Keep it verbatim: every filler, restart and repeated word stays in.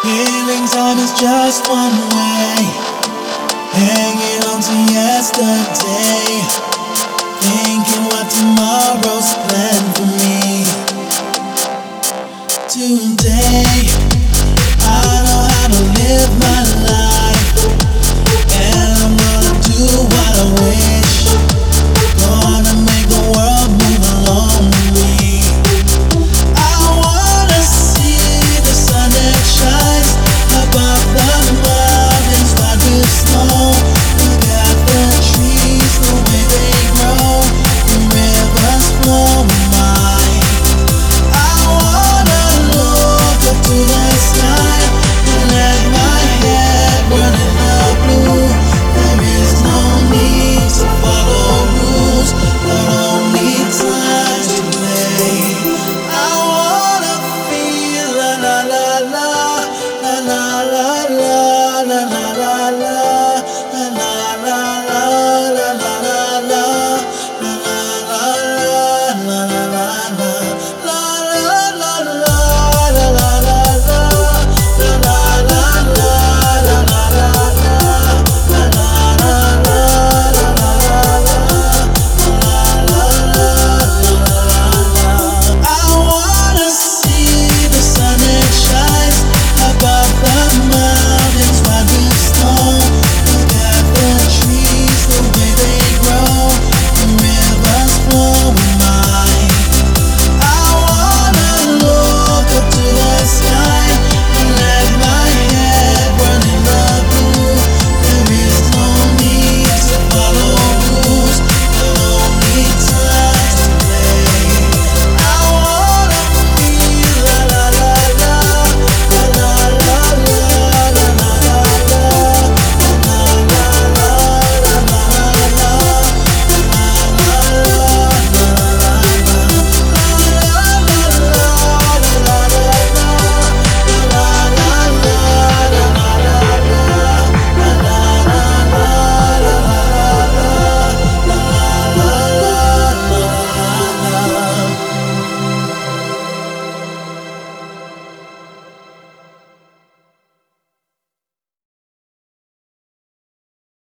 Healing time is just one way. Hanging on to yesterday, thinking what tomorrow's planned for me. Today, I know how to live my life, and I'm gonna do what I will.